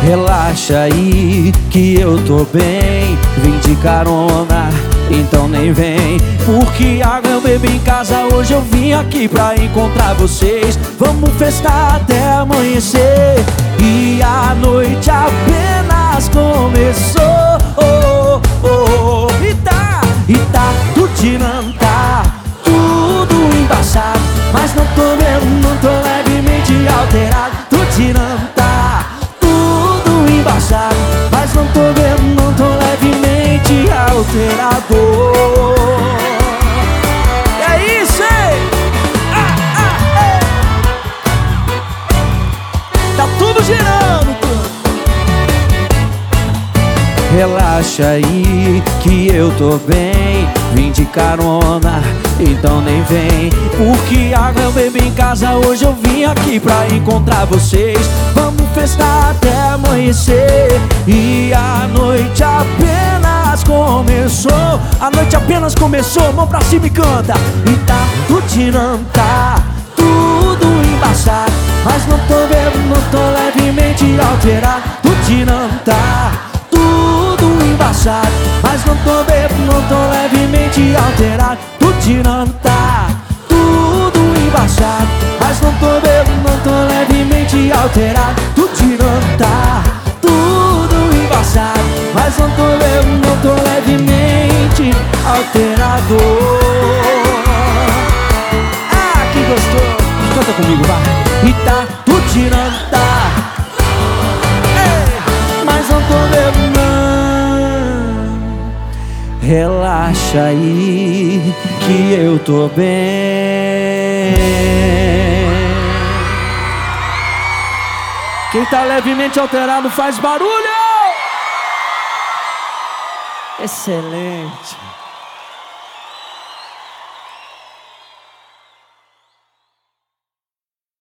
Relaxa aí que eu tô bem. Vim de carona, então nem vem. Porque água eu bebi em casa, hoje eu vim aqui pra encontrar vocês. Vamos festar até amanhecer. E a noite apenas começou. Oh, oh, oh. E tá tudo tirando, tá tudo embaçado. Mas não tô mesmo, não tô levemente alterado. Tô tirando, tá tudo embaçado. Mas não tô mesmo, não tô levemente alterado. É isso, hein? Tá tudo girando, tudo. Relaxa aí que eu tô bem. Vim de carona, então nem vem. Porque água eu bebi em casa, hoje eu vim aqui pra encontrar vocês. Vamos festar até amanhecer. E a noite apenas começou. A noite apenas começou, mão pra cima e canta. E tá tudo tirando, tá tudo embaçado. Mas não tô bebo, não tô levemente alterado. Tudo tirando, tá tudo embaçado. Mas não tô bebo, não tô levemente alterado. Tudo tirando, tá tudo embaçado. Mas não tô bebo, não tô levemente alterado. Tudo tirando, tá tudo embaçado. Mas não tô bebo, não tô levemente alterado. Ah, que gostoso. Canta comigo, vai. E tá tudo tirando, tá. Ei, mas não tô bebo, não. Relaxa aí que eu tô bem. Quem tá levemente alterado faz barulho. Excelente.